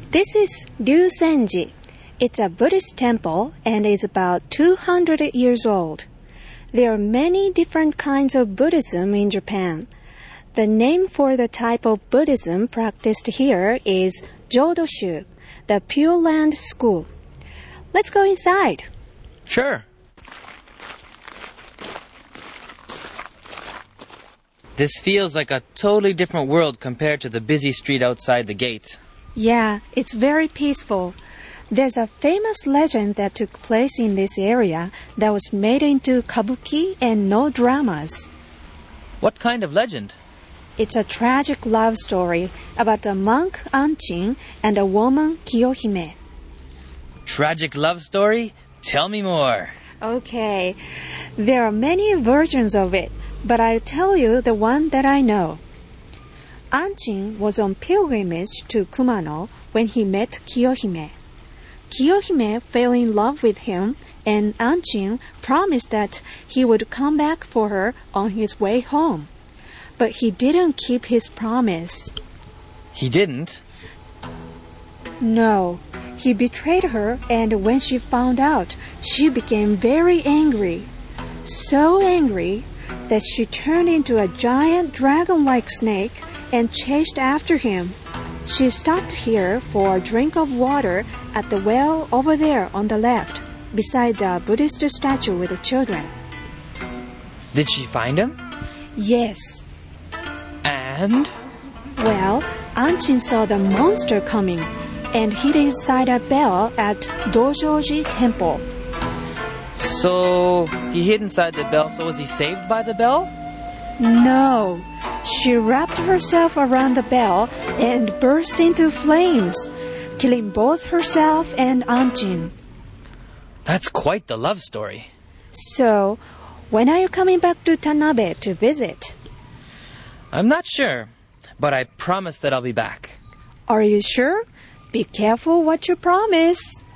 This is Ryusenji. It's a Buddhist temple and is about 200 years old. There are many different kinds of Buddhism in Japan. The name for the type of Buddhism practiced here is Jodoshu, the Pure Land School. Let's go inside. Sure. This feels like a totally different world compared to the busy street outside the gate. Yeah, it's very peaceful. There's a famous legend that took place in this area that was made into kabuki and no dramas. What kind of legend? It's a tragic love story about a monk, Anchin, and a woman, Kiyohime. Tragic love story? Tell me more. Okay, there are many versions of it, but I'll tell you the one that I know. Anchin was on pilgrimage to Kumano when he met Kiyohime. Kiyohime fell in love with him, and Anchin promised that he would come back for her on his way home. But he didn't keep his promise. He didn't? No. He betrayed her, and when she found out, she became very angry. So angry that she turned into a giant dragon-like snake and chased after him. She stopped here for a drink of water at the well over there on the left, beside the Buddhist statue with the children. Did she find him? Yes. And? Well, Anchin saw the monster coming and hid inside a bell at Dojoji Temple. So, he hid inside the bell, so was he saved by the bell? No. She wrapped herself around the bell and burst into flames, killing both herself and Anchin. That's quite the love story. So, when are you coming back to Tanabe to visit? I'm not sure, but I promise that I'll be back. Are you sure? Be careful what you promise.